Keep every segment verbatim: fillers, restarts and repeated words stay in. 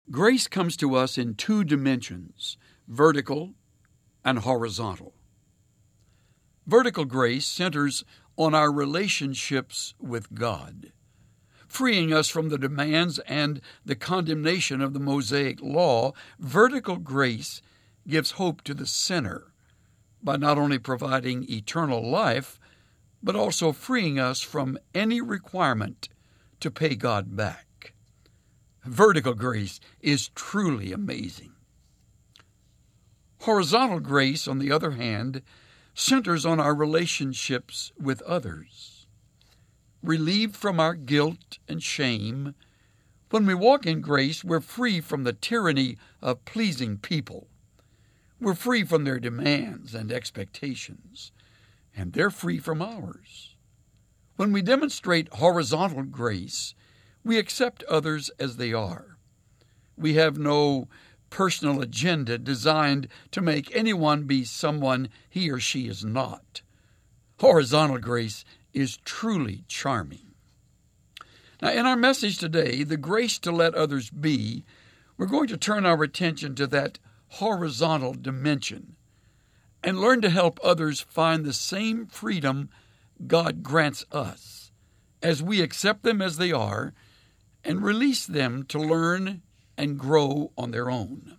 Grace comes to us in two dimensions, vertical and horizontal. Vertical grace centers on our relationships with God, freeing us from the demands and the condemnation of the Mosaic law. Vertical grace gives hope to the sinner by not only providing eternal life, but also freeing us from any requirement to pay God back. Vertical grace is truly amazing. Horizontal grace, on the other hand, centers on our relationships with others. Relieved from our guilt and shame, when we walk in grace, we're free from the tyranny of pleasing people. We're free from their demands and expectations, and they're free from ours. When we demonstrate horizontal grace, we accept others as they are. We have no personal agenda designed to make anyone be someone he or she is not. Horizontal grace is truly charming. Now, in our message today, the grace to let others be, we're going to turn our attention to that horizontal dimension and learn to help others find the same freedom God grants us as we accept them as they are and release them to learn and grow on their own.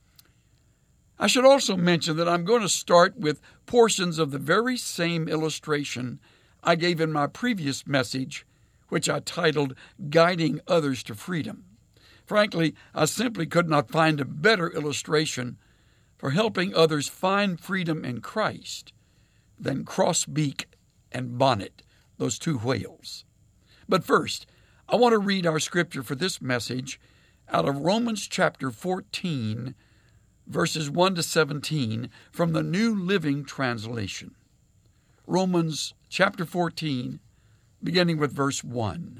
I should also mention that I'm going to start with portions of the very same illustration I gave in my previous message, which I titled Guiding Others to Freedom. Frankly, I simply could not find a better illustration for helping others find freedom in Christ than Crossbeak and Bonnet, those two whales. But first, I want to read our scripture for this message out of Romans chapter fourteen, verses one to seventeen, from the New Living Translation. Romans chapter fourteen, beginning with verse one.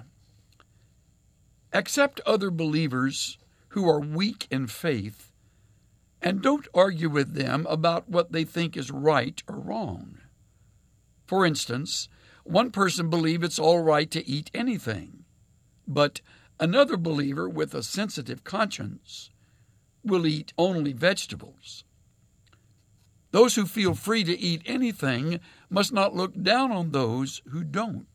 Accept other believers who are weak in faith, and don't argue with them about what they think is right or wrong. For instance, one person believes it's all right to eat anything, but another believer with a sensitive conscience will eat only vegetables. Those who feel free to eat anything must not look down on those who don't.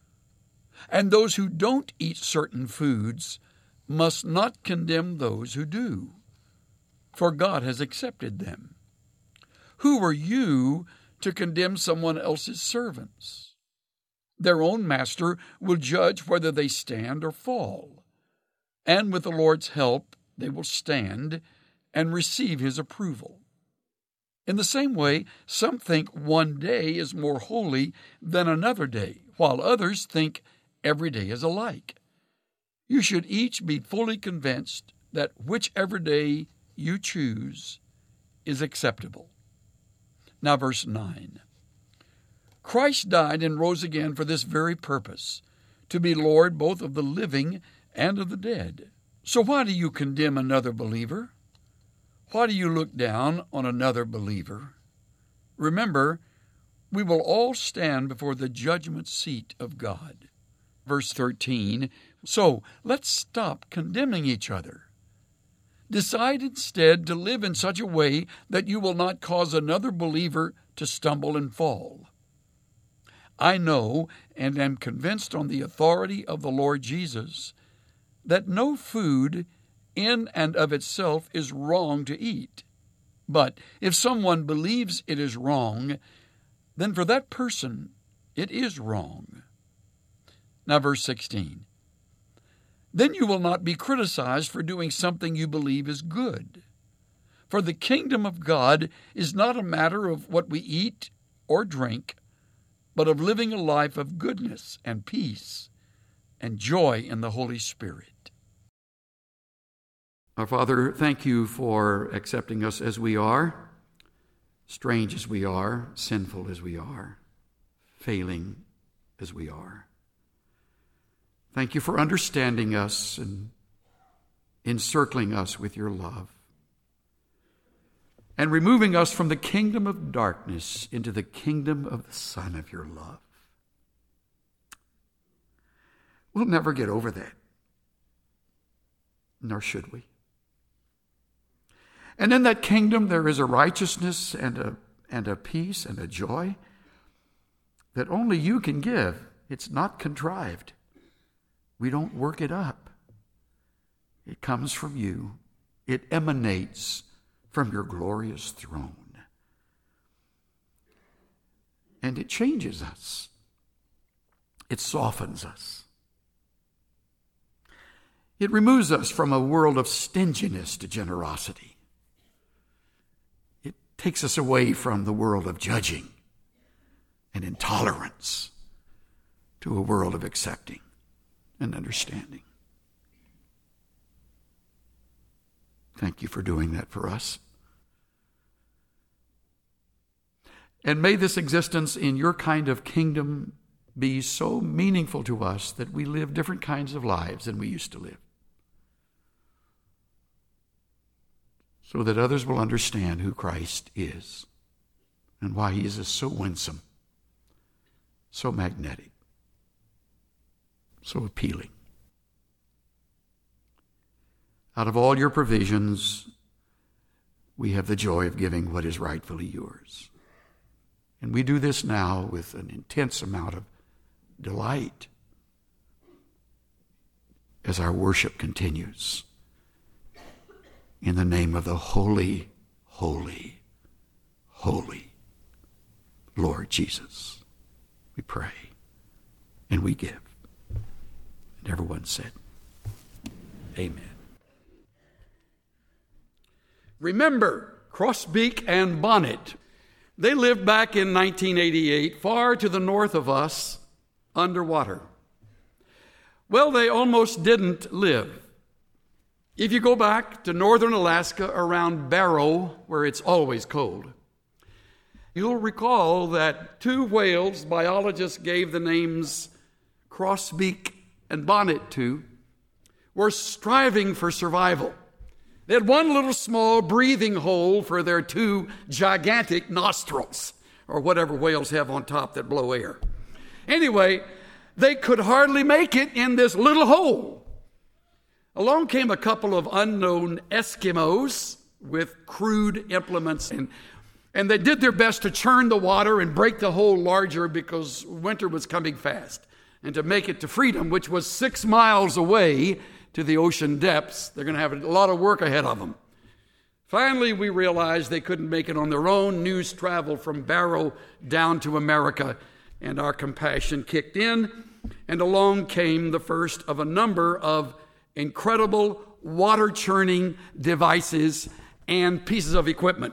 And those who don't eat certain foods must not condemn those who do, for God has accepted them. Who are you to condemn someone else's servants? Their own master will judge whether they stand or fall, and with the Lord's help they will stand and receive his approval. In the same way, some think one day is more holy than another day, while others think every day is alike. You should each be fully convinced that whichever day you choose is acceptable. Now, verse nine. Christ died and rose again for this very purpose, to be Lord both of the living and of the dead. So why do you condemn another believer? Why do you look down on another believer? Remember, we will all stand before the judgment seat of God. Verse thirteen, so let's stop condemning each other. Decide instead to live in such a way that you will not cause another believer to stumble and fall. I know and am convinced on the authority of the Lord Jesus that no food in and of itself is wrong to eat. But if someone believes it is wrong, then for that person it is wrong. Now verse sixteen. Then you will not be criticized for doing something you believe is good. For the kingdom of God is not a matter of what we eat or drink, but of living a life of goodness and peace and joy in the Holy Spirit. Our Father, thank you for accepting us as we are, strange as we are, sinful as we are, failing as we are. Thank you for understanding us and encircling us with your love and removing us from the kingdom of darkness into the kingdom of the Son of your love. We'll never get over that, nor should we. And in that kingdom there is a righteousness and a, and a peace and a joy that only you can give. It's not contrived. We don't work it up. It comes from you. It emanates from your glorious throne. And it changes us. It softens us. It removes us from a world of stinginess to generosity. It takes us away from the world of judging and intolerance to a world of accepting and understanding. Thank you for doing that for us. And may this existence in your kind of kingdom be so meaningful to us that we live different kinds of lives than we used to live, so that others will understand who Christ is and why he is so winsome, so magnetic, so appealing. Out of all your provisions, we have the joy of giving what is rightfully yours. And we do this now with an intense amount of delight as our worship continues. In the name of the holy, holy, holy Lord Jesus, we pray and we give. And everyone said, amen. Remember Crossbeak and Bonnet. They lived back in nineteen eighty-eight, far to the north of us, underwater. Well, they almost didn't live. If you go back to northern Alaska around Barrow, where it's always cold, you'll recall that two whales biologists gave the names Crossbeak and Bonnet to were striving for survival. They had one little small breathing hole for their two gigantic nostrils, or whatever whales have on top that blow air. Anyway, they could hardly make it in this little hole. Along came a couple of unknown Eskimos with crude implements, and, and they did their best to churn the water and break the hole larger because winter was coming fast. And to make it to freedom, which was six miles away, to the ocean depths, they're going to have a lot of work ahead of them. Finally, we realized they couldn't make it on their own. News traveled from Barrow down to America, and our compassion kicked in, and along came the first of a number of incredible water-churning devices and pieces of equipment,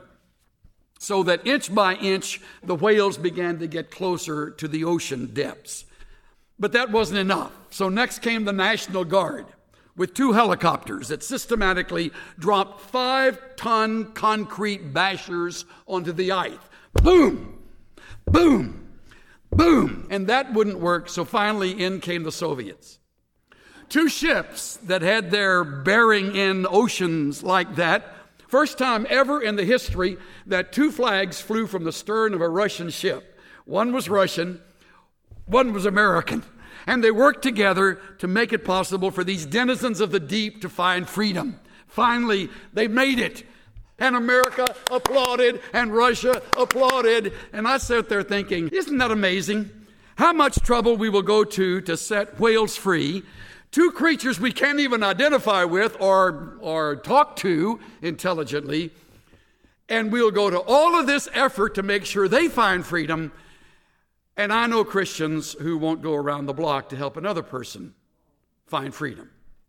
so that inch by inch, the whales began to get closer to the ocean depths. But that wasn't enough. So next came the National Guard, with two helicopters that systematically dropped five-ton concrete bashers onto the ice. Boom! Boom! Boom! And that wouldn't work, so finally in came the Soviets. Two ships that had their bearing in oceans like that. First time ever in the history that two flags flew from the stern of a Russian ship. One was Russian, one was American. And they worked together to make it possible for these denizens of the deep to find freedom. Finally, they made it. And America applauded, and Russia applauded. And I sat there thinking, isn't that amazing? How much trouble we will go to to set whales free. Two creatures we can't even identify with or, or talk to intelligently. And we'll go to all of this effort to make sure they find freedom. And I know Christians who won't go around the block to help another person find freedom.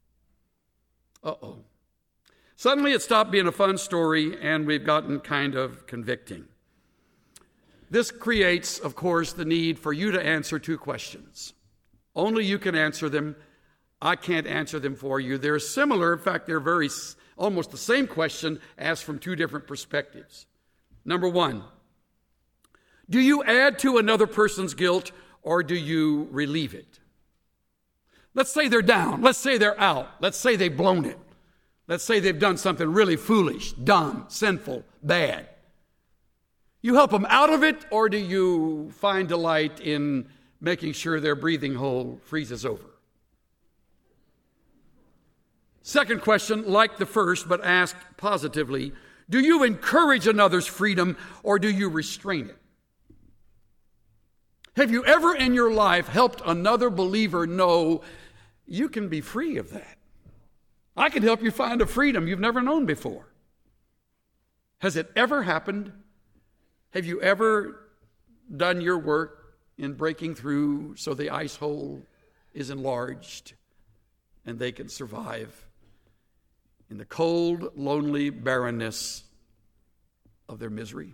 Uh-oh. Suddenly it stopped being a fun story, and we've gotten kind of convicting. This creates, of course, the need for you to answer two questions. Only you can answer them. I can't answer them for you. They're similar. In fact, they're very almost the same question asked from two different perspectives. Number one, do you add to another person's guilt, or do you relieve it? Let's say they're down. Let's say they're out. Let's say they've blown it. Let's say they've done something really foolish, dumb, sinful, bad. You help them out of it, or do you find delight in making sure their breathing hole freezes over? Second question, like the first, but asked positively, Do you encourage another's freedom or do you restrain it? Have you ever in your life helped another believer know you can be free of that? I can help you find a freedom you've never known before. Has it ever happened? Have you ever done your work in breaking through so the ice hole is enlarged and they can survive in the cold, lonely barrenness of their misery?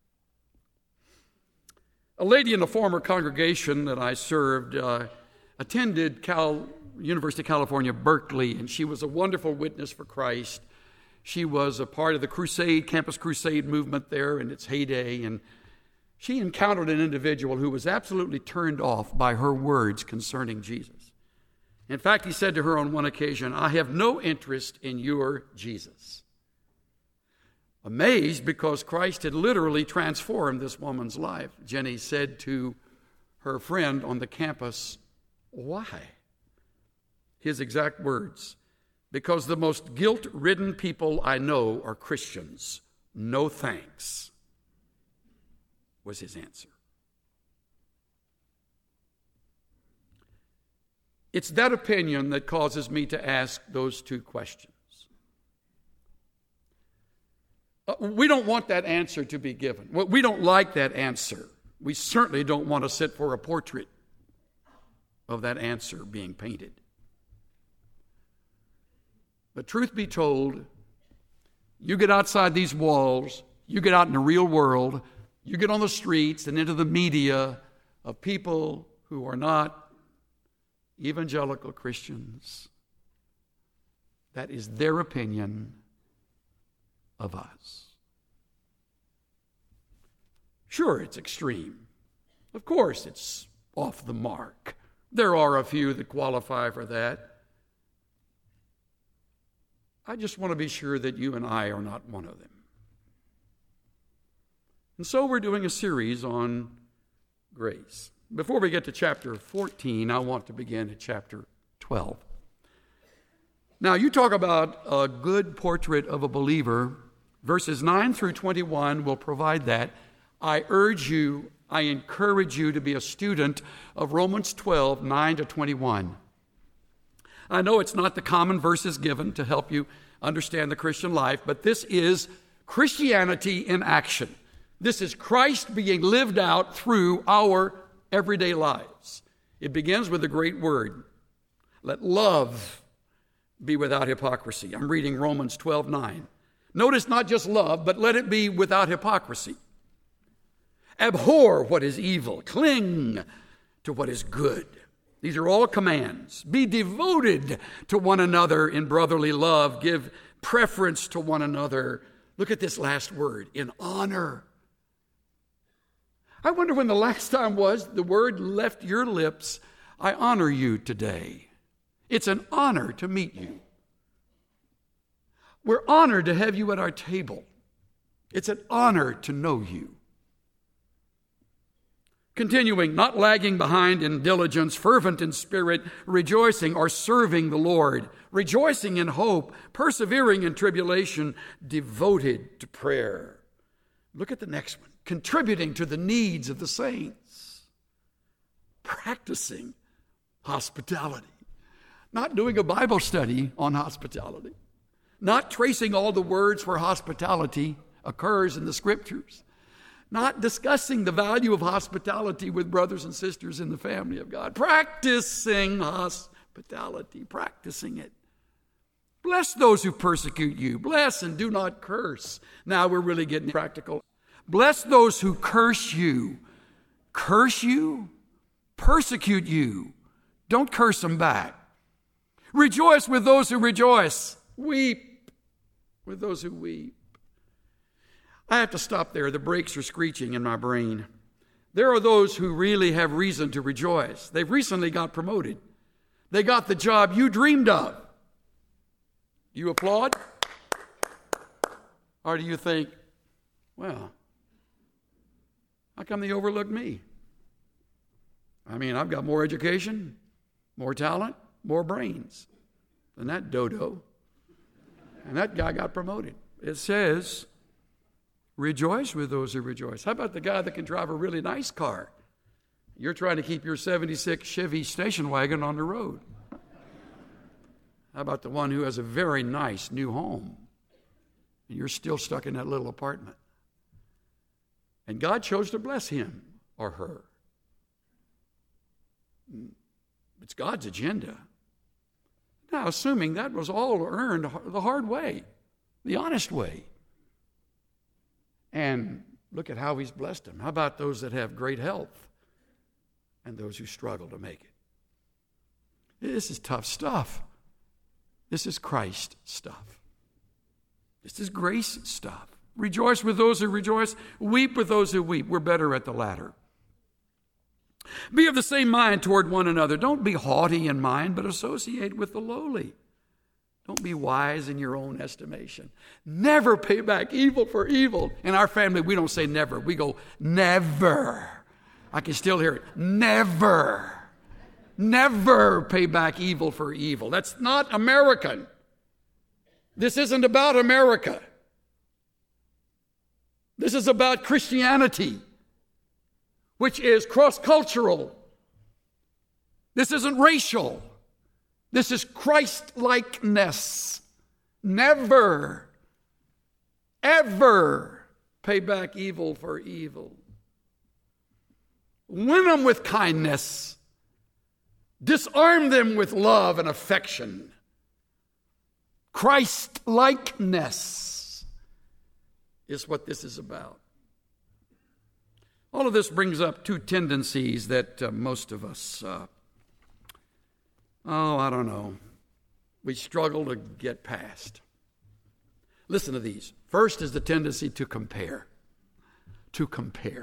A lady in a former congregation that I served uh, attended Cal, University of California, Berkeley, and she was a wonderful witness for Christ. She was a part of the crusade, campus crusade movement there in its heyday, and she encountered an individual who was absolutely turned off by her words concerning Jesus. In fact, he said to her on one occasion, "I have no interest in your Jesus." Amazed because Christ had literally transformed this woman's life, Jenny said to her friend on the campus, "Why?" His exact words, "Because the most guilt-ridden people I know are Christians. No thanks," was his answer. It's that opinion that causes me to ask those two questions. Uh, we don't want that answer to be given. We don't like that answer. We certainly don't want to sit for a portrait of that answer being painted. But truth be told, you get outside these walls, you get out in the real world, you get on the streets and into the media of people who are not evangelical Christians. That is their opinion of us. Sure, it's extreme. Of course, it's off the mark. There are a few that qualify for that. I just want to be sure that you and I are not one of them. And so we're doing a series on grace. Before we get to chapter fourteen, I want to begin at chapter twelve. Now, you talk about a good portrait of a believer. Verses nine through twenty-one will provide that. I urge you, I encourage you to be a student of Romans twelve, nine to twenty-one. I know it's not the common verses given to help you understand the Christian life, but this is Christianity in action. This is Christ being lived out through our everyday lives. It begins with a great word. Let love be without hypocrisy. I'm reading Romans twelve, nine. Notice not just love, but let it be without hypocrisy. Abhor what is evil. Cling to what is good. These are all commands. Be devoted to one another in brotherly love. Give preference to one another. Look at this last word, in honor. I wonder when the last time was the word left your lips, I honor you today. It's an honor to meet you. We're honored to have you at our table. It's an honor to know you. Continuing, not lagging behind in diligence, fervent in spirit, rejoicing or serving the Lord, rejoicing in hope, persevering in tribulation, devoted to prayer. Look at the next one. Contributing to the needs of the saints, practicing hospitality, not doing a Bible study on hospitality, not tracing all the words where hospitality occurs in the scriptures, not discussing the value of hospitality with brothers and sisters in the family of God, practicing hospitality, practicing it. Bless those who persecute you. Bless and do not curse. Now we're really getting practical. Bless those who curse you. Curse you? Persecute you. Don't curse them back. Rejoice with those who rejoice. Weep with those who weep. I have to stop there. The brakes are screeching in my brain. There are those who really have reason to rejoice. They've recently got promoted. They got the job you dreamed of. Do you applaud? Or do you think, well, how come they overlooked me? I mean, I've got more education, more talent, more brains than that dodo. And that guy got promoted. It says Rejoice with those who rejoice. How about the guy that can drive a really nice car? You're trying to keep your seventy-six Chevy station wagon on the road. How about the one who has a very nice new home? And you're still stuck in that little apartment. And God chose to bless him or her. It's God's agenda. Now, assuming that was all earned the hard way, the honest way. And look at how he's blessed them. How about those that have great health and those who struggle to make it? This is tough stuff. This is Christ stuff. This is grace stuff. Rejoice with those who rejoice. Weep with those who weep. We're better at the latter. Be of the same mind toward one another. Don't be haughty in mind, but associate with the lowly. Don't be wise in your own estimation. Never pay back evil for evil. In our family, we don't say never. We go, never. I can still hear it. Never. Never pay back evil for evil. That's not American. This isn't about America. This is about Christianity, which is cross-cultural. This isn't racial. This is Christ-likeness. Never, ever pay back evil for evil. Win them with kindness. Disarm them with love and affection. Christ-likeness is what this is about. All of this brings up two tendencies that uh, most of us, uh, oh, I don't know, we struggle to get past. Listen to these. First is the tendency to compare. To compare.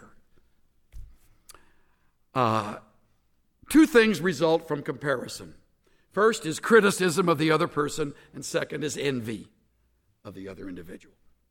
Uh, two things result from comparison. First is criticism of the other person, and second is envy of the other individual.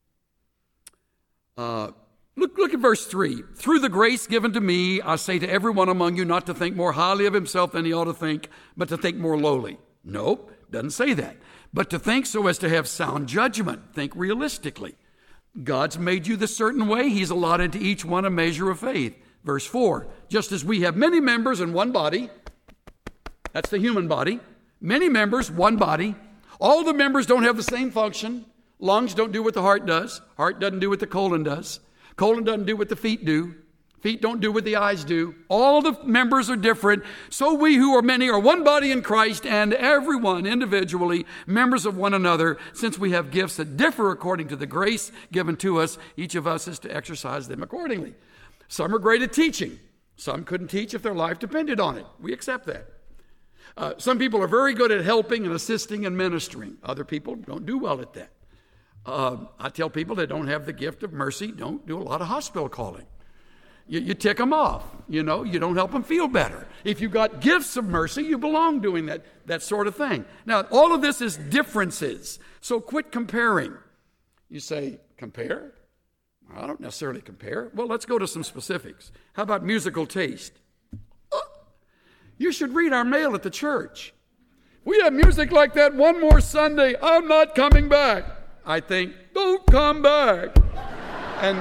Uh, look, look at verse three. Through the grace given to me, I say to everyone among you not to think more highly of himself than he ought to think, but to think more lowly. Nope, doesn't say that. But to think so as to have sound judgment. Think realistically. God's made you this certain way. He's allotted to each one a measure of faith. Verse four, just as we have many members in one body, that's the human body, many members, one body. All the members don't have the same function. Lungs don't do what the heart does. Heart doesn't do what the colon does. Colon doesn't do what the feet do. Feet don't do what the eyes do. All the members are different. So we who are many are one body in Christ, and everyone individually members of one another. Since we have gifts that differ according to the grace given to us, each of us is to exercise them accordingly. Some are great at teaching. Some couldn't teach if their life depended on it. We accept that. Uh, some people are very good at helping and assisting and ministering. Other people don't do well at that. Uh, I tell people that don't have the gift of mercy, don't do a lot of hospital calling. You, you tick them off. You know, you don't help them feel better. If you've got gifts of mercy, you belong doing that, that sort of thing. Now, all of this is differences. So quit comparing. You say, compare? I don't necessarily compare. Well, let's go to some specifics. How about musical taste? Oh, you should read our mail at the church. We have music like that one more Sunday. I'm not coming back. I think, don't come back. And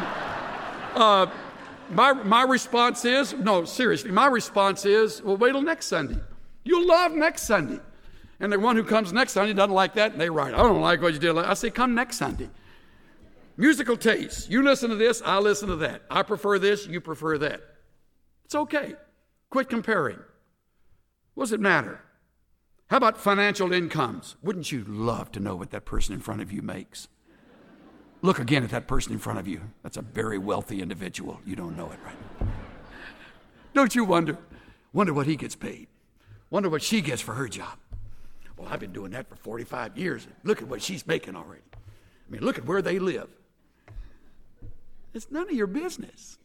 uh, my my response is, no, seriously, my response is, well, wait till next Sunday. You'll love next Sunday. And the one who comes next Sunday doesn't like that, and they write, I don't like what you did. I say, come next Sunday. Musical taste. You listen to this, I listen to that. I prefer this, you prefer that. It's okay. Quit comparing. What does it matter? How about financial incomes? Wouldn't you love to know what that person in front of you makes? Look again at that person in front of you. That's a very wealthy individual. You don't know it, right? Don't you wonder? Wonder what he gets paid. Wonder what she gets for her job. Well, I've been doing that for forty-five years. Look at what she's making already. I mean, look at where they live. It's none of your business.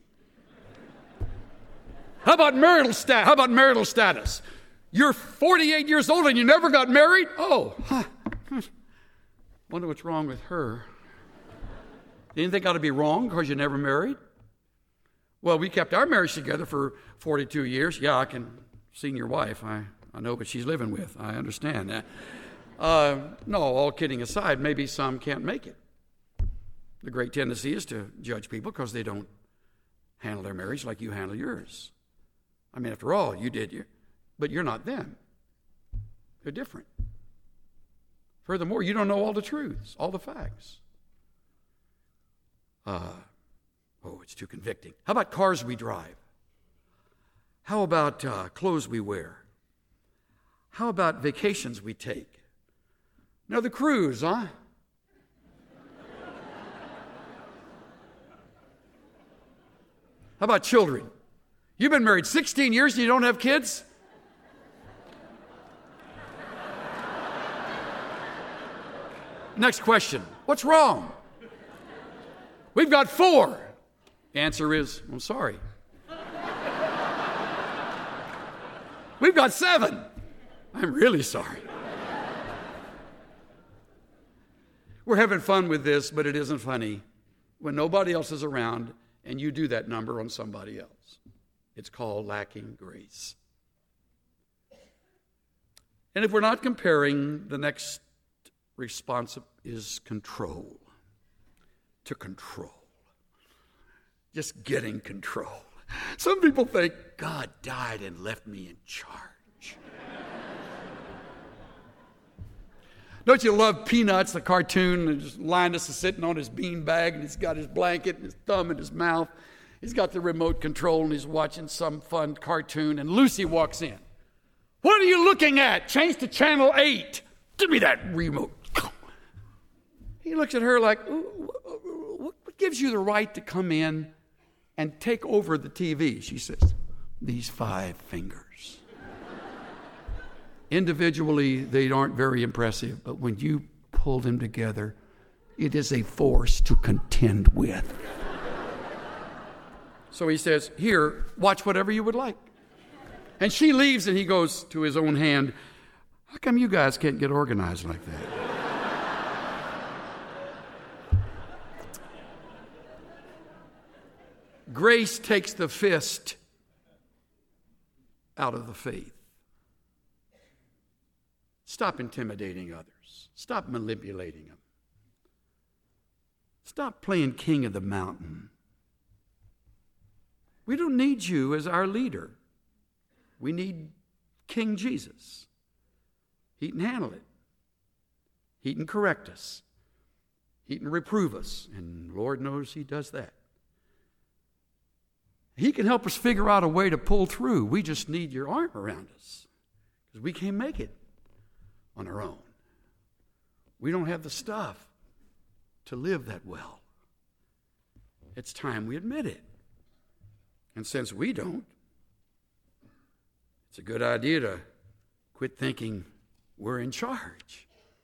How about marital status? How about marital status? You're forty-eight years old and you never got married? Oh, huh. Wonder what's wrong with her. Anything got to be wrong because you never married? Well, we kept our marriage together for forty-two years. Yeah, I can see your wife. I, I know what she's living with. I understand that. Uh, no, all kidding aside, maybe some can't make it. The great tendency is to judge people because they don't handle their marriage like you handle yours. I mean, after all, you did you, but you're not them. They're different. Furthermore, you don't know all the truths, all the facts. Uh, oh, it's too convicting. How about cars we drive? How about uh, clothes we wear? How about vacations we take? Now, the cruise, huh? How about children? You've been married sixteen years and you don't have kids? Next question. What's wrong? We've got four. The answer is, I'm sorry. We've got seven. I'm really sorry. We're having fun with this, but it isn't funny when nobody else is around and you do that number on somebody else. It's called lacking grace. And if we're not comparing, the next response is control. To control. Just getting control. Some people think God died and left me in charge. Don't you love Peanuts, the cartoon? And just Linus is sitting on his bean bag and he's got his blanket and his thumb in his mouth. He's got the remote control and he's watching some fun cartoon and Lucy walks in. What are you looking at? Change to channel eight. Give me that remote. He looks at her like, what gives you the right to come in and take over the T V? She says, these five fingers. Individually, they aren't very impressive, but when you pull them together, it is a force to contend with. So he says, here, watch whatever you would like. And she leaves and he goes to his own hand, how come you guys can't get organized like that? Grace takes the fist out of the faith. Stop intimidating others. Stop manipulating them. Stop playing king of the mountain. We don't need you as our leader. We need King Jesus. He can handle it. He can correct us. He can reprove us. And Lord knows he does that. He can help us figure out a way to pull through. We just need your arm around us because we can't make it on our own. We don't have the stuff to live that well. It's time we admit it. And since we don't, it's a good idea to quit thinking we're in charge.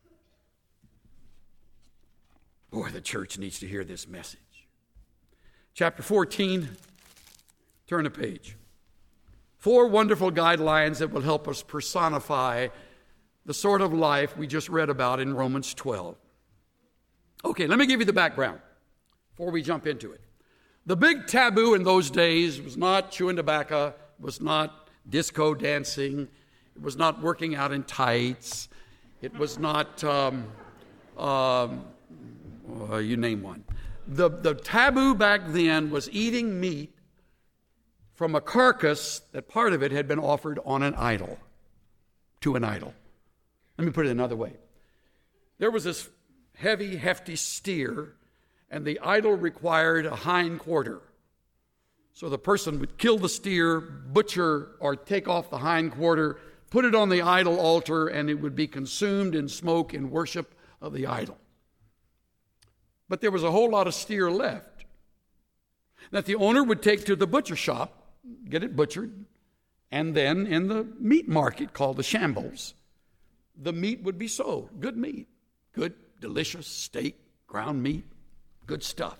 Boy, the church needs to hear this message. Chapter fourteen, turn a page. Four wonderful guidelines that will help us personify the sort of life we just read about in Romans twelve. Okay, let me give you the background before we jump into it. The big taboo in those days was not chewing tobacco, was not disco dancing, it was not working out in tights, it was not, um, um, uh, you name one. The, the taboo back then was eating meat from a carcass that part of it had been offered on an idol, to an idol. Let me put it another way. There was this heavy, hefty steer, and the idol required a hind quarter. So the person would kill the steer, butcher, or take off the hind quarter, put it on the idol altar, and it would be consumed in smoke in worship of the idol. But there was a whole lot of steer left that the owner would take to the butcher shop, get it butchered, and then in the meat market called the shambles, the meat would be sold. Good meat, good, delicious steak, ground meat, good stuff.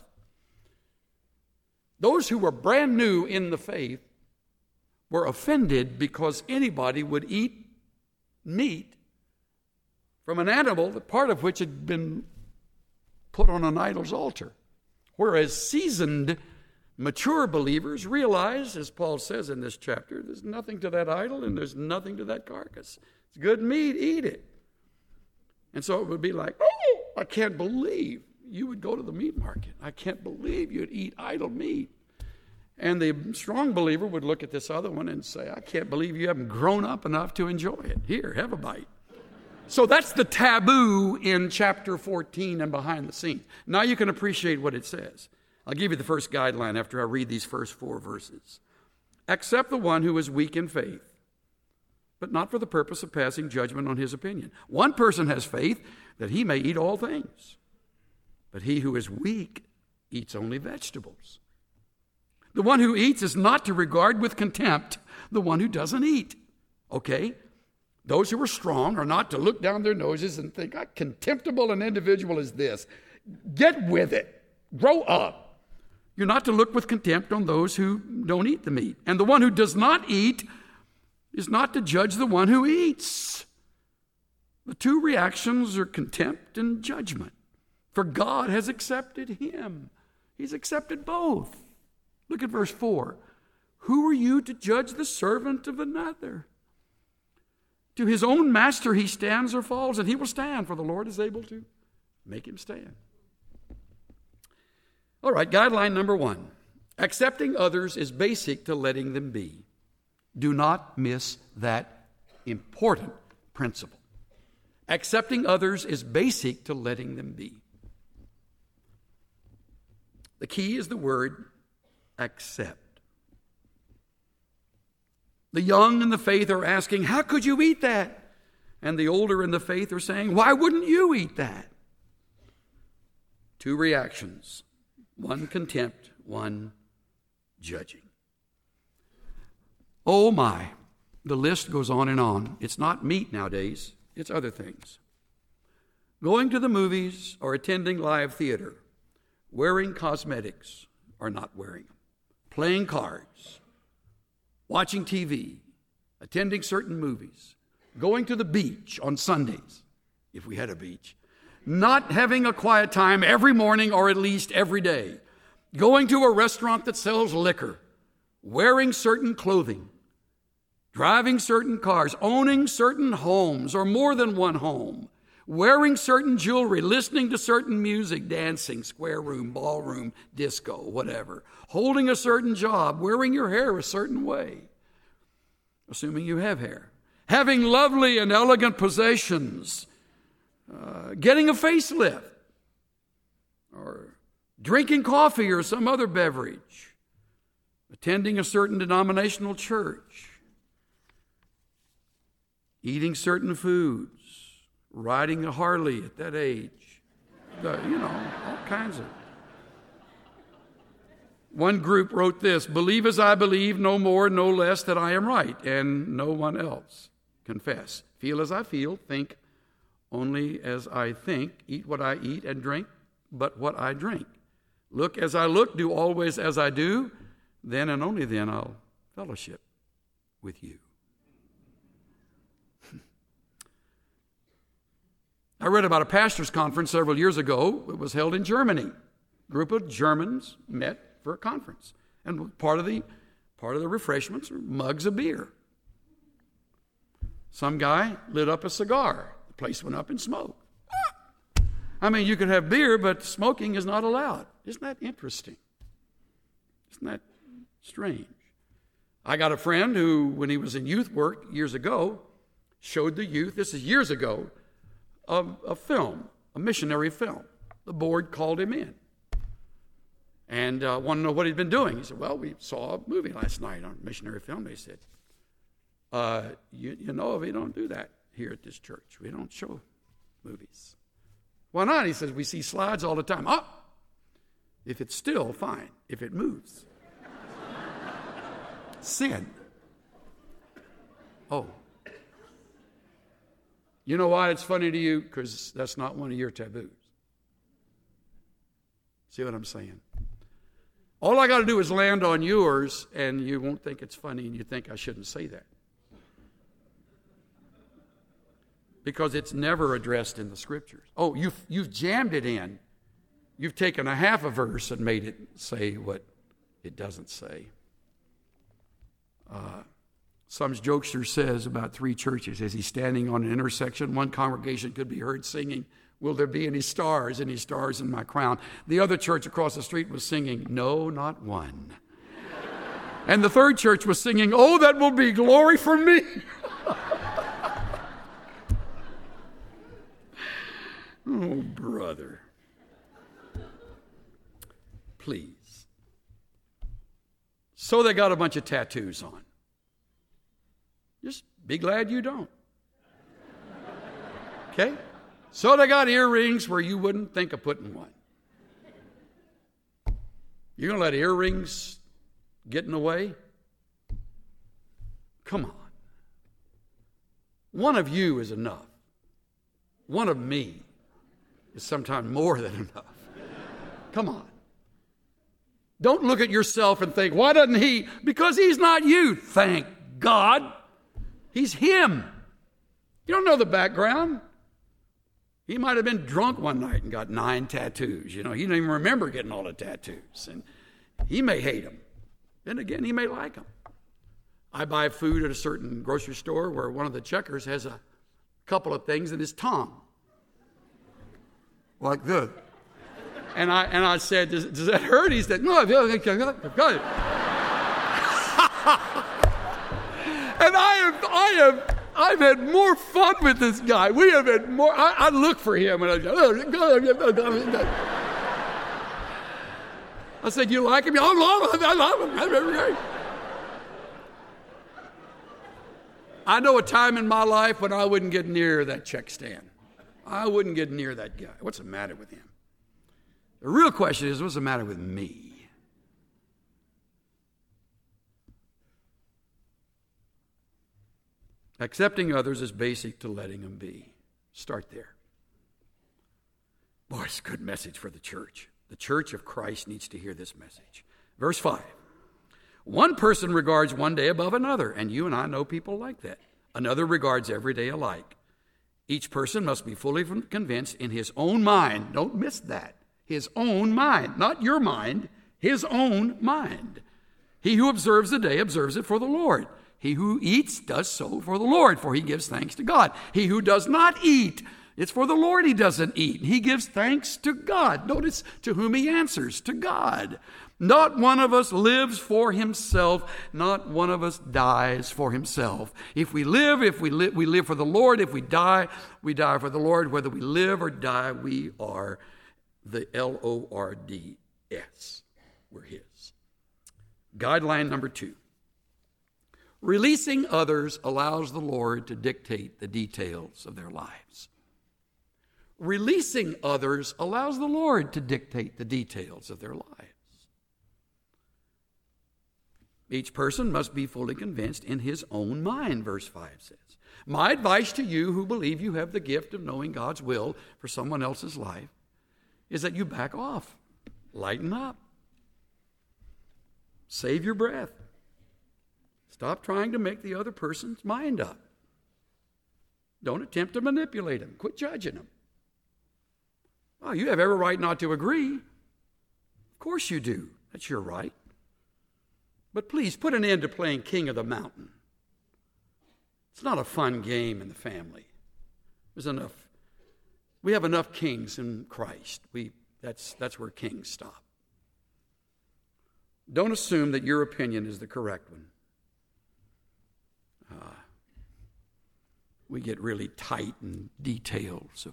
Those who were brand new in the faith were offended because anybody would eat meat from an animal, the part of which had been put on an idol's altar. Whereas seasoned, mature believers realize, as Paul says in this chapter, there's nothing to that idol and there's nothing to that carcass. It's good meat, eat it. And so it would be like, oh, I can't believe you would go to the meat market. I can't believe you'd eat idle meat. And the strong believer would look at this other one and say, I can't believe you haven't grown up enough to enjoy it. Here, have a bite. So that's the taboo in chapter fourteen and behind the scenes. Now you can appreciate what it says. I'll give you the first guideline after I read these first four verses. Accept the one who is weak in faith, but not for the purpose of passing judgment on his opinion. One person has faith that he may eat all things, but he who is weak eats only vegetables. The one who eats is not to regard with contempt the one who doesn't eat. Okay? Those who are strong are not to look down their noses and think, how contemptible an individual is this. Get with it. Grow up. You're not to look with contempt on those who don't eat the meat. And the one who does not eat is not to judge the one who eats. The two reactions are contempt and judgment. For God has accepted him. He's accepted both. Look at verse four. Who are you to judge the servant of another? To his own master he stands or falls, and he will stand, for the Lord is able to make him stand. All right, guideline number one. Accepting others is basic to letting them be. Do not miss that important principle. Accepting others is basic to letting them be. The key is the word accept. The young in the faith are asking, how could you eat that? And the older in the faith are saying, why wouldn't you eat that? Two reactions. One contempt, one judging. Oh my, the list goes on and on. It's not meat nowadays, it's other things. Going to the movies or attending live theater, wearing cosmetics or not wearing them, playing cards, watching T V, attending certain movies, going to the beach on Sundays, if we had a beach, not having a quiet time every morning or at least every day, going to a restaurant that sells liquor, wearing certain clothing, driving certain cars, owning certain homes or more than one home, wearing certain jewelry, listening to certain music, dancing, square room, ballroom, disco, whatever, holding a certain job, wearing your hair a certain way, assuming you have hair, having lovely and elegant possessions, Uh, getting a facelift, or drinking coffee or some other beverage, attending a certain denominational church, eating certain foods, riding a Harley at that age, the, you know, all kinds of. One group wrote this: believe as I believe, no more, no less, that I am right, and no one else. Confess. Feel as I feel, think only as I think, eat what I eat, and drink but what I drink. Look as I look, do always as I do, then and only then I'll fellowship with you. I read about a pastor's conference several years ago. It was held in Germany. A group of Germans met for a conference. And part of the, part of the refreshments were mugs of beer. Some guy lit up a cigar. Place went up in smoke. I mean, you could have beer, but smoking is not allowed. Isn't that interesting? Isn't that strange? I got a friend who, when he was in youth work years ago, showed the youth, this is years ago, a, a film, a missionary film. The board called him in and uh, wanted to know what he'd been doing. He said, well, we saw a movie last night on a missionary film. They said, uh, you, you know, we don't do that here at this church. We don't show movies. Why not? He says, we see slides all the time. Oh, if it's still, fine. If it moves, sin. Oh. You know why it's funny to you? Because that's not one of your taboos. See what I'm saying? All I got to do is land on yours, and you won't think it's funny, and you think I shouldn't say that. Because it's never addressed in the Scriptures. Oh, you've, you've jammed it in. You've taken a half a verse and made it say what it doesn't say. Uh, some jokester says about three churches, as he's standing on an intersection, one congregation could be heard singing, Will there be any stars, any stars in my crown? The other church across the street was singing, No, not one. And the third church was singing, Oh, that will be glory for me. Oh, brother. Please. So they got a bunch of tattoos on. Just be glad you don't. Okay? So they got earrings where you wouldn't think of putting one. You're going to let earrings get in the way? Come on. One of you is enough. One of me is sometimes more than enough. Come on. Don't look at yourself and think, why doesn't he? Because he's not you. Thank God. He's him. You don't know the background. He might have been drunk one night and got nine tattoos. You know, he didn't even remember getting all the tattoos. And he may hate them. Then again, he may like them. I buy food at a certain grocery store where one of the checkers has a couple of things in his tongue. Like this. And I and I said, does, does that hurt? He said, no. And I have, I have, I've had more fun with this guy. We have had more. I, I look for him and I go. I said, you like him? I love him. I love him. I know a time in my life when I wouldn't get near that check stand. I wouldn't get near that guy. What's the matter with him? The real question is, what's the matter with me? Accepting others is basic to letting them be. Start there. Boy, it's a good message for the church. The church of Christ needs to hear this message. Verse five. One person regards one day above another, and you and I know people like that. Another regards every day alike. Each person must be fully convinced in his own mind. Don't miss that. His own mind. Not your mind. His own mind. He who observes the day observes it for the Lord. He who eats does so for the Lord, for he gives thanks to God. He who does not eat, it's for the Lord he doesn't eat. He gives thanks to God. Notice to whom he answers, to God. Not one of us lives for himself. Not one of us dies for himself. If we live, if we live, we live for the Lord. If we die, we die for the Lord. Whether we live or die, we are the L O R D S. We're his. Guideline number two. Releasing others allows the Lord to dictate the details of their lives. Releasing others allows the Lord to dictate the details of their lives. Each person must be fully convinced in his own mind, verse five says. My advice to you who believe you have the gift of knowing God's will for someone else's life is that you back off, lighten up, save your breath. Stop trying to make the other person's mind up. Don't attempt to manipulate him. Quit judging him. Oh, you have every right not to agree. Of course you do. That's your right. But please put an end to playing king of the mountain. It's not a fun game in the family. There's enough. We have enough kings in Christ. We that's that's where kings stop. Don't assume that your opinion is the correct one. Uh, we get really tight in details of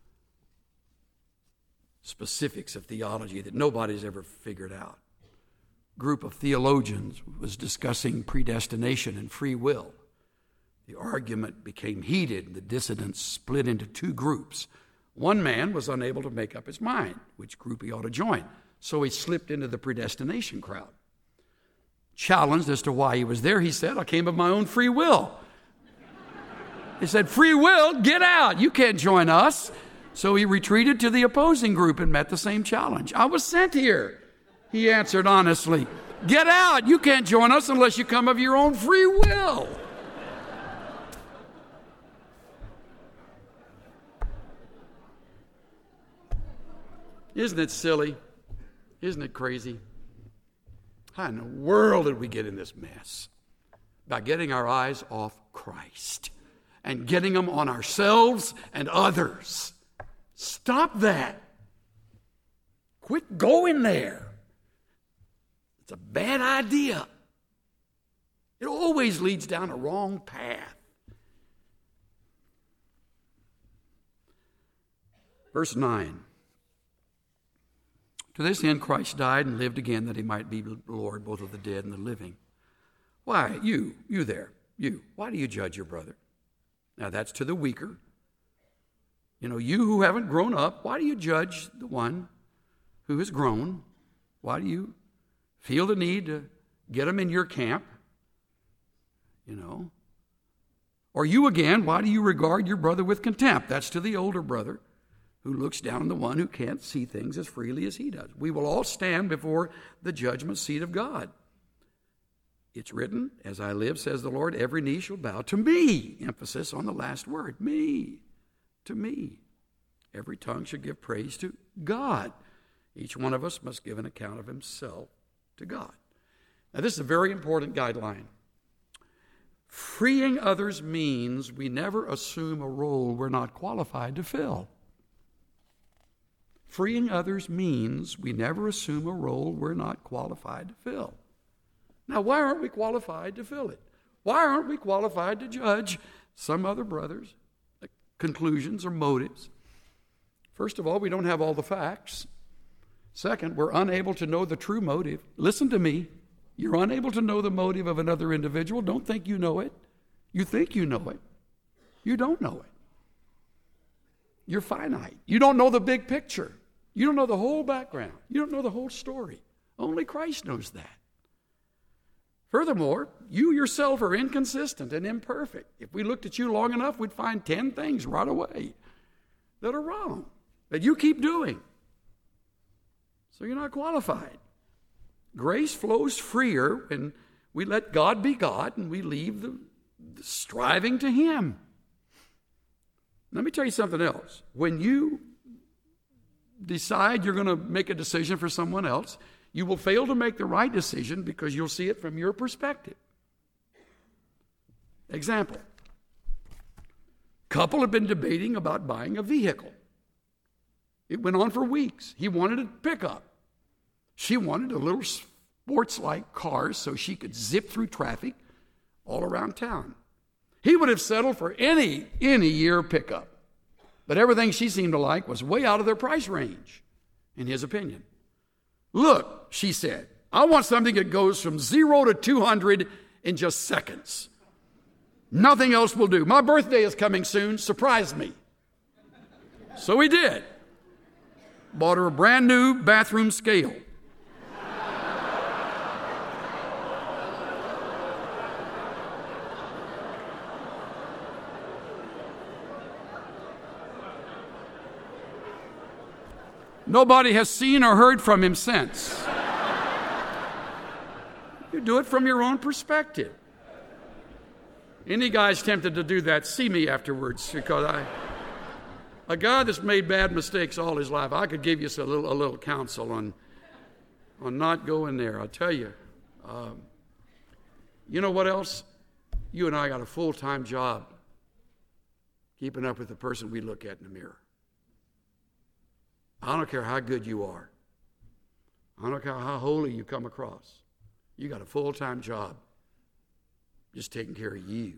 specifics of theology that nobody's ever figured out. A group of theologians was discussing predestination and free will. The argument became heated. The dissidents split into two groups. One man was unable to make up his mind which group he ought to join, so he slipped into the predestination crowd. Challenged as to why he was there, he said, I came of my own free will. He said, free will, get out. You can't join us. So he retreated to the opposing group and met the same challenge. I was sent here, he answered honestly. Get out. You can't join us unless you come of your own free will. Isn't it silly? Isn't it crazy? How in the world did we get in this mess? By getting our eyes off Christ and getting them on ourselves and others. Stop that. Quit going there. It's a bad idea. It always leads down a wrong path. Verse nine. To this end Christ died and lived again, that he might be Lord both of the dead and the living. Why, you, you there, you, why do you judge your brother? Now that's to the weaker. You know, you who haven't grown up, why do you judge the one who has grown? Why do you feel the need to get him in your camp? You know. Or you again, why do you regard your brother with contempt? That's to the older brother, who looks down on the one who can't see things as freely as he does. We will all stand before the judgment seat of God. It's written, as I live, says the Lord, every knee shall bow to me. Emphasis on the last word, me, to me. Every tongue shall give praise to God. Each one of us must give an account of himself to God. Now, this is a very important guideline. Freeing others means we never assume a role we're not qualified to fill. Freeing others means we never assume a role we're not qualified to fill. Now, why aren't we qualified to fill it? Why aren't we qualified to judge some other brothers' conclusions or motives? First of all, we don't have all the facts. Second, we're unable to know the true motive. Listen to me. You're unable to know the motive of another individual. Don't think you know it. You think you know it. You don't know it. You're finite. You don't know the big picture. You don't know the whole background. You don't know the whole story. Only Christ knows that. Furthermore, you yourself are inconsistent and imperfect. If we looked at you long enough, we'd find ten things right away that are wrong, that you keep doing. So you're not qualified. Grace flows freer when we let God be God and we leave the, the striving to Him. Let me tell you something else. When you decide you're going to make a decision for someone else, you will fail to make the right decision because you'll see it from your perspective. Example. Couple had been debating about buying a vehicle. It went on for weeks. He wanted a pickup. She wanted a little sports-like car so she could zip through traffic all around town. He would have settled for any, any year pickup. But everything she seemed to like was way out of their price range, in his opinion. Look, she said, I want something that goes from zero to two hundred in just seconds. Nothing else will do. My birthday is coming soon. Surprise me. So he did. Bought her a brand new bathroom scale. Nobody has seen or heard from him since. You do it from your own perspective. Any guys tempted to do that, see me afterwards, because I, a guy that's made bad mistakes all his life, I could give you a little, a little counsel on, on not going there. I'll tell you. Um, you know what else? You and I got a full-time job keeping up with the person we look at in the mirror. I don't care how good you are. I don't care how holy you come across. You got a full-time job just taking care of you.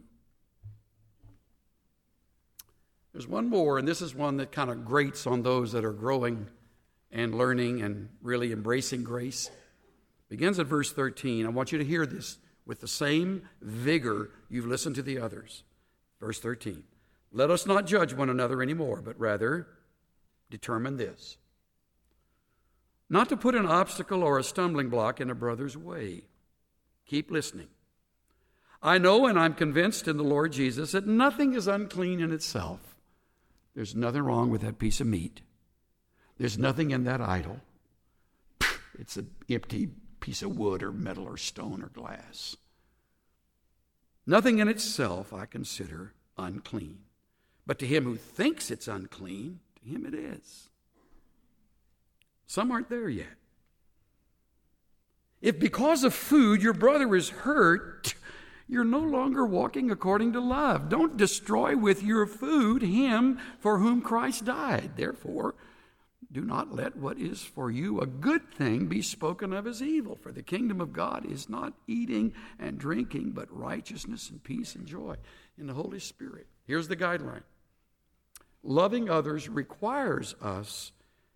There's one more, and this is one that kind of grates on those that are growing and learning and really embracing grace. Begins at verse thirteen. I want you to hear this with the same vigor you've listened to the others. Verse thirteen. Let us not judge one another anymore, but rather determine this: not to put an obstacle or a stumbling block in a brother's way. Keep listening. I know and I'm convinced in the Lord Jesus that nothing is unclean in itself. There's nothing wrong with that piece of meat. There's nothing in that idol. It's an empty piece of wood or metal or stone or glass. Nothing in itself I consider unclean. But to him who thinks it's unclean, to him it is. Some aren't there yet. If because of food your brother is hurt, you're no longer walking according to love. Don't destroy with your food him for whom Christ died. Therefore, do not let what is for you a good thing be spoken of as evil. For the kingdom of God is not eating and drinking, but righteousness and peace and joy in the Holy Spirit. Here's the guideline. Loving others requires us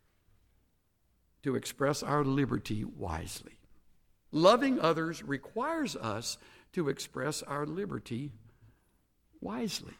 to express our liberty wisely. Loving others requires us to express our liberty wisely.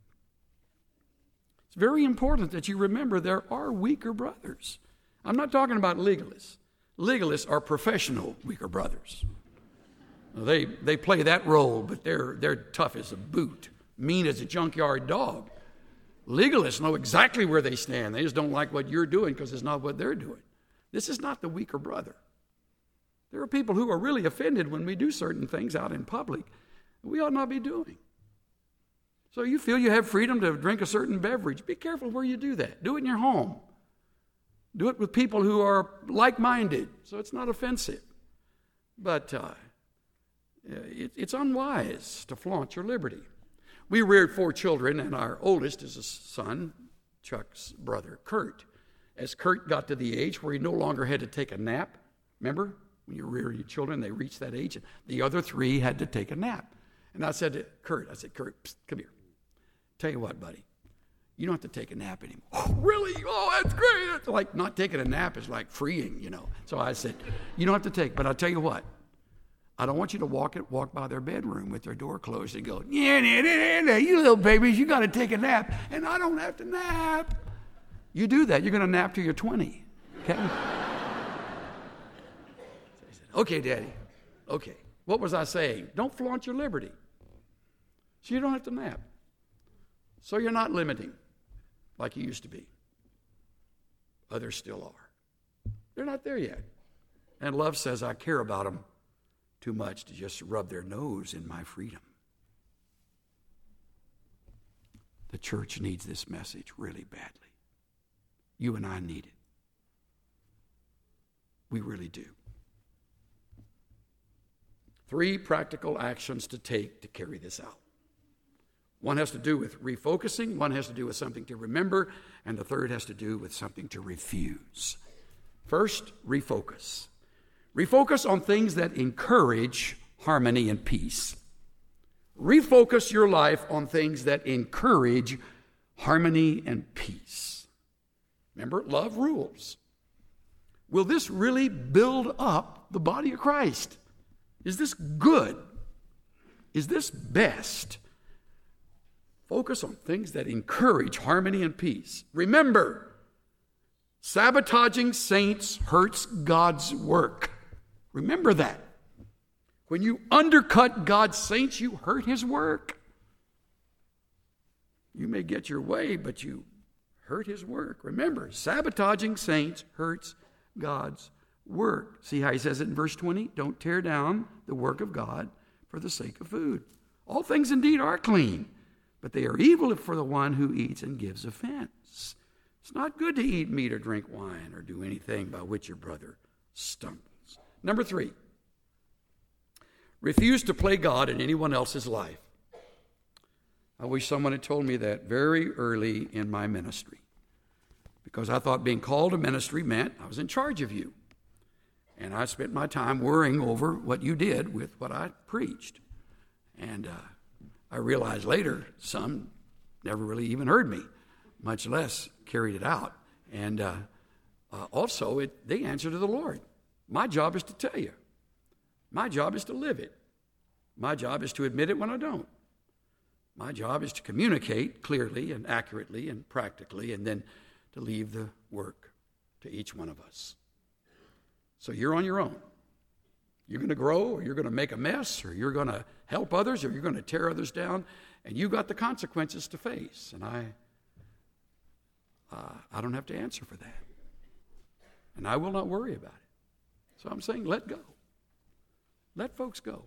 It's very important that you remember there are weaker brothers. I'm not talking about legalists. Legalists are professional weaker brothers. They they play that role, but they're they're tough as a boot, mean as a junkyard dog. Legalists know exactly where they stand. They just don't like what you're doing because it's not what they're doing. This is not the weaker brother. There are people who are really offended when we do certain things out in public that we ought not be doing. So you feel you have freedom to drink a certain beverage. Be careful where you do that. Do it in your home. Do it with people who are like-minded, so it's not offensive. But uh, it, it's unwise to flaunt your liberty. We reared four children, and our oldest is a son, Chuck's brother, Kurt. As Kurt got to the age where he no longer had to take a nap, remember? When you rear your children, they reach that age. The other three had to take a nap. And I said to Kurt, I said, Kurt, psst, come here. Tell you what, buddy, you don't have to take a nap anymore. Oh, really? Oh, that's great. It's like not taking a nap is like freeing, you know. So I said, you don't have to take, but I'll tell you what. I don't want you to walk it, walk by their bedroom with their door closed and go, yeah, yeah, yeah, yeah, you little babies, you got to take a nap, and I don't have to nap. You do that, you're going to nap till you're twenty, okay? So I said, okay, Daddy, okay. What was I saying? Don't flaunt your liberty. So you don't have to nap. So you're not limiting like you used to be. Others still are. They're not there yet. And love says, I care about them too much to just rub their nose in my freedom. The church needs this message really badly. You and I need it. We really do. Three practical actions to take to carry this out. One has to do with refocusing, one has to do with something to remember, and the third has to do with something to refuse. First, refocus. Refocus on things that encourage harmony and peace. Refocus your life on things that encourage harmony and peace. Remember, love rules. Will this really build up the body of Christ? Is this good? Is this best? Focus on things that encourage harmony and peace. Remember, sabotaging saints hurts God's work. Remember that. When you undercut God's saints, you hurt his work. You may get your way, but you hurt his work. Remember, sabotaging saints hurts God's work. See how he says it in verse twenty? Don't tear down the work of God for the sake of food. All things indeed are clean, but they are evil for the one who eats and gives offense. It's not good to eat meat or drink wine or do anything by which your brother stumbles. Number three, refuse to play God in anyone else's life. I wish someone had told me that very early in my ministry, because I thought being called to ministry meant I was in charge of you. And I spent my time worrying over what you did with what I preached. And uh, I realized later some never really even heard me, much less carried it out. And uh, uh, also, it, they answer to the Lord. My job is to tell you. My job is to live it. My job is to admit it when I don't. My job is to communicate clearly and accurately and practically, and then to leave the work to each one of us. So you're on your own. You're going to grow, or you're going to make a mess, or you're going to help others, or you're going to tear others down, and you've got the consequences to face. And I, uh, I don't have to answer for that. And I will not worry about it. So I'm saying let go. Let folks go.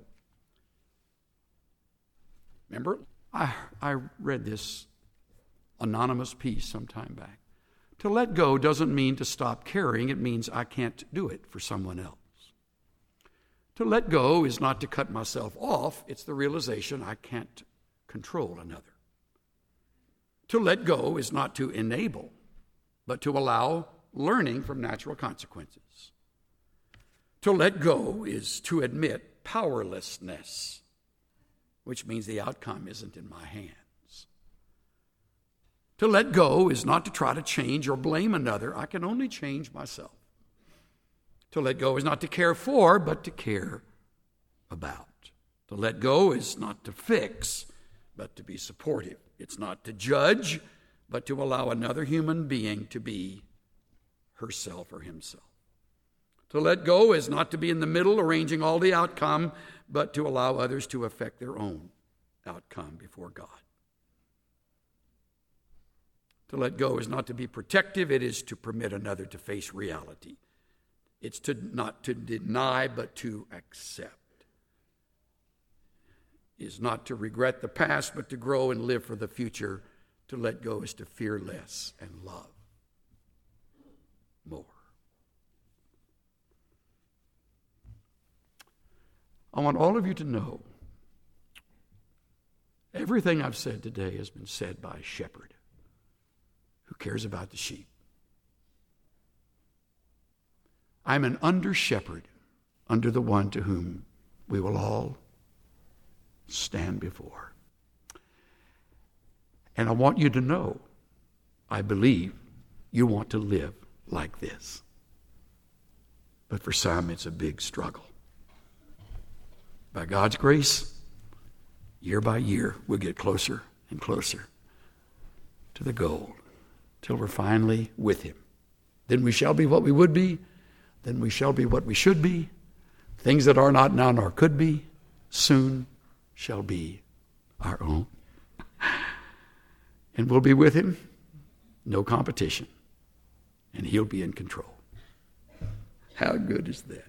Remember, I, I read this anonymous piece some time back. To let go doesn't mean to stop caring. It means I can't do it for someone else. To let go is not to cut myself off. It's the realization I can't control another. To let go is not to enable, but to allow learning from natural consequences. To let go is to admit powerlessness, which means the outcome isn't in my hands. To let go is not to try to change or blame another. I can only change myself. To let go is not to care for, but to care about. To let go is not to fix, but to be supportive. It's not to judge, but to allow another human being to be herself or himself. To let go is not to be in the middle arranging all the outcome, but to allow others to affect their own outcome before God. To let go is not to be protective, it is to permit another to face reality. It's to not to deny, but to accept. It is not to regret the past, but to grow and live for the future. To let go is to fear less and love more. I want all of you to know everything I've said today has been said by a shepherd who cares about the sheep. I'm an under-shepherd under the one to whom we will all stand before. And I want you to know, I believe you want to live like this. But for some, it's a big struggle. By God's grace, year by year, we'll get closer and closer to the goal till we're finally with Him. Then we shall be what we would be. Then we shall be what we should be. Things that are not now nor could be, soon shall be our own. And we'll be with Him, no competition, and He'll be in control. How good is that?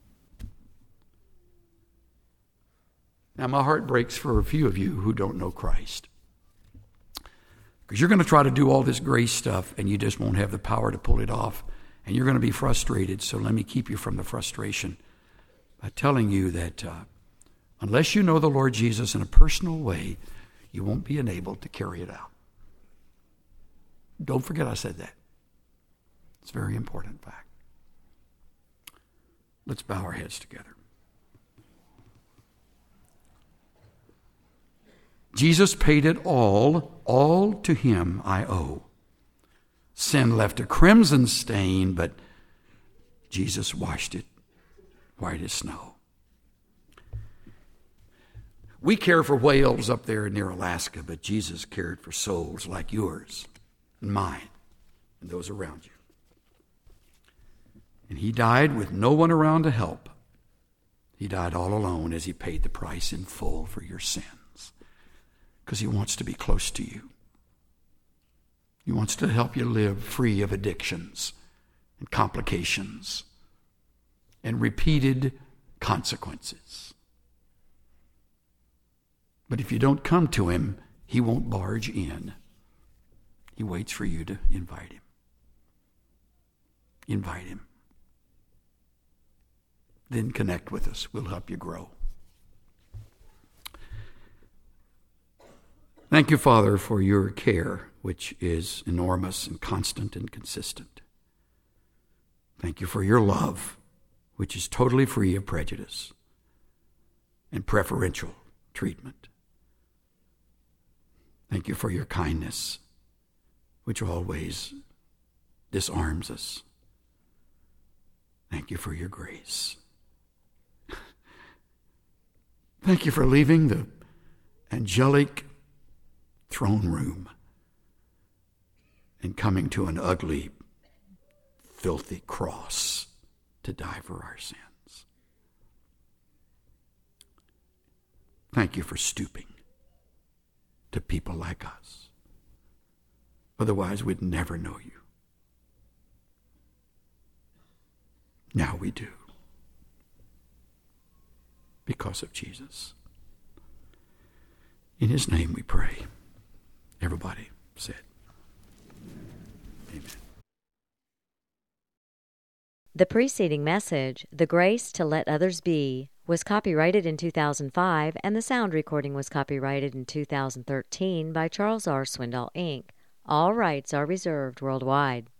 Now, my heart breaks for a few of you who don't know Christ. Because you're going to try to do all this grace stuff, and you just won't have the power to pull it off. And you're going to be frustrated, so let me keep you from the frustration by telling you that uh, unless you know the Lord Jesus in a personal way, you won't be enabled to carry it out. Don't forget I said that. It's a very important fact. Let's bow our heads together. Jesus paid it all, all to Him I owe. Sin left a crimson stain, but Jesus washed it white as snow. We care for whales up there near Alaska, but Jesus cared for souls like yours and mine and those around you. And He died with no one around to help. He died all alone as He paid the price in full for your sins, because He wants to be close to you. He wants to help you live free of addictions and complications and repeated consequences. But if you don't come to Him, He won't barge in. He waits for you to invite Him. Invite Him. Then connect with us. We'll help you grow. Thank you, Father, for your care, which is enormous and constant and consistent. Thank you for your love, which is totally free of prejudice and preferential treatment. Thank you for your kindness, which always disarms us. Thank you for your grace. Thank you for leaving the angelic throne room and coming to an ugly, filthy cross to die for our sins. Thank you for stooping to people like us. Otherwise, we'd never know you. Now we do, because of Jesus. In His name we pray. Everybody said, amen. The preceding message, The Grace to Let Others Be, was copyrighted in two thousand five, and the sound recording was copyrighted in two thousand thirteen by Charles R. Swindoll, Incorporated. All rights are reserved worldwide.